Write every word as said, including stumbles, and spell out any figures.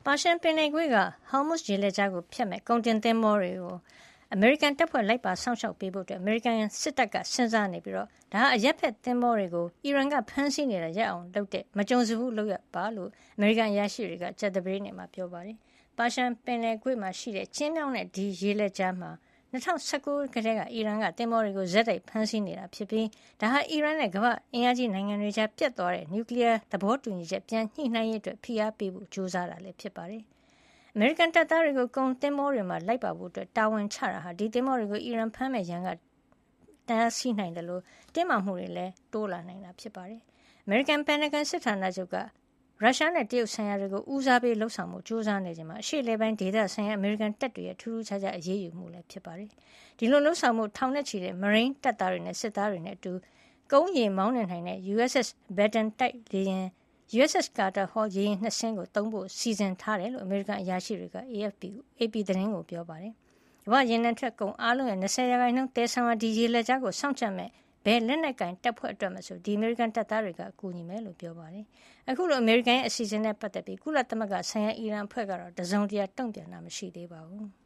ပါရှန်ပင်လယ်ကွေ့က Hormuz ရေလက်ကြားကိုဖြတ်မဲ့ကုန်တင်သင်္ဘောတွေကိုအမေရိကန်တပ်ဖွဲ့လိုက်ပါစောင့်ရှောက်ပေးဖို့အမေရိကန်စစ်တပ်ကစဉ်းစားနေပြီးဒါဟာအရပ်ဖက်သင်္ဘောတွေကိုအီရန်ကဖမ်းဆီးနေတာရပ်အောင်လုပ်တဲ့မကြုံစဖူးလုပ်ရပါလို့အမေရိကန်အရာရှိတွေကကြာသပတေးနေ့မှာပြောပါတယ်။ပါရှန်ပင်လယ်ကွေ့မှာရှိတဲ့ကျင်းမြောင်းတဲ့ဒီရေလက်ကြားမှာ၂၀၁၉ကတည်းကအီရန်ကသင်္ဘောတွေကိုဇက်တိုက်ဖမ်းဆီးနေတာဖြစ်ပြီးဒါဟာအီရန်နဲ့ကမ္ဘာ့အင်အားကြီးနိုင်ငံတွေကြားပြတ်သွားတဲ့နျူကလ িয়ার သဘောတူညီချက်ပြန်ညှိနှိုင်းရေးအတွက်ဖိအားပေးဖို့ကြိုးစားတာလည်းဖြစ်ပါတယ်။အမေရိကန်တပ်သားတွေကိုကုန်သင်္ဘောတွေမှာလိုက်ပါဖို့တာဝန်ချတာဟာဒီသင်္ဘောတွေကိုအီရန်ဖမ်းမဲ့ရန်ကတားဆီးနိုင်တယ်လို့တင်းမာမှုတွေလည်းတိုးလာနိုင်တာဖြစ်ပါတယ်။အမေရိကန်ပန်တဂန်စစ်ဌာနချုပ်ကရုရှားနဲ့တရုတ်ဆိုင်ရာတွေကိုဦးစားပေးလှုပ်ဆောင်မှုစူးစမ်းနေချိန်မှာအရှေ့လေပိုင်းဒေသဆိုင်ရာအမေရိကန်တပ်တွေရဲ့ထူးထူးခြားခြားအရေးယူမှုလည်းဖြစ်ပါတယ်။ဒီလိုလှုပ်ဆောင်မှုထောင်နဲ့ချီတဲ့မရိန်းတပ်သားတွေနဲ့စစ်သားတွေနဲ့အတူကုန်းရေမောင်းနေနိုင်တဲ့ ယူအက်စ် အက်စ် Baton တိုက်လေယာဉ် ယူအက်စ် အက်စ် Carter Hall ရေယာဉ်နှစ်စင်းကိုသုံးဖို့စီစဉ်ထားတယ်လို့အမေရိကန်အရာရှိတွေက အေအက်ဖ်ပီ အေပီ သတင်းကိုပြောပါတယ်။ကမ္ဘာ့ရေနံထွက်ကုန်အားလုံးရဲ့၂၀ရာခိုင်နှုန်းသယ်ဆောင်ရာဒီရေလက်ကြားကိုစောင့်ကြပ်မဲ့ဘယ်လက်နက်ကင်တပ်ဖွဲ့အတွက်မဆိုဒီအမေရိကန်တပ်သားတွေကအကူအညီမယ်လို့ပြောပါတယ်။အခုလိုအမေရိကန်ရဲ့အစီအစဉ်နဲ့ပတ်သက်ပြီးကုလသမဂ္ဂဆိုင်ရာအီရန်အဖွဲ့ကတော့တစုံတရာတုံ့ပြန်တာမရှိသေးပါဘူး။